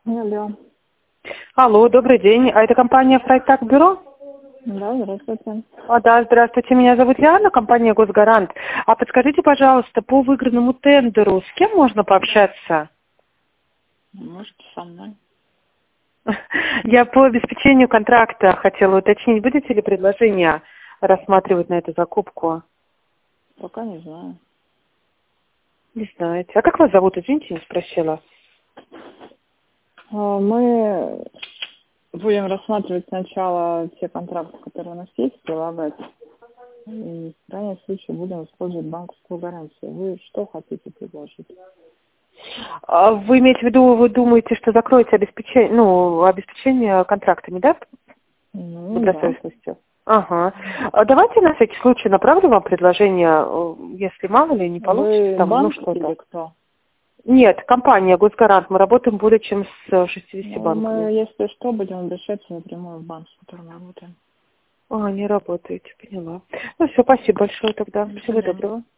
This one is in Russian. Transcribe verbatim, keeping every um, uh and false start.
Алло. Алло, добрый день. А это компания Фрайтак Бюро? Да, здравствуйте. А, да, здравствуйте. Меня зовут Диана, компания Госгарант. А подскажите, пожалуйста, по выигранному тендеру с кем можно пообщаться? Можете со мной. Я по обеспечению контракта хотела уточнить, будете ли предложение рассматривать на эту закупку? Пока не знаю. Не знаете. А как вас зовут? Извините, не спросила. А, Мы будем рассматривать сначала все контракты, которые у нас есть, прилагать. И в крайнем случае будем использовать банковскую гарантию. Вы что хотите предложить? А вы имеете в виду, вы думаете, что закроете обеспечение, ну, обеспечение контрактами, да? Ну, да. Добросовестностью. Ага. А давайте на всякий случай направлю вам предложение, э, если мало ли не получится, Вы там, ну банк что-то. или кто? Нет, компания Госгарант, мы работаем более чем с шестьюдесятью Ну, мы, банками. если что, будем обращаться напрямую в банк, с которым работаем. А, не работаете, поняла. Ну все, спасибо большое тогда. До Всего свидания. доброго.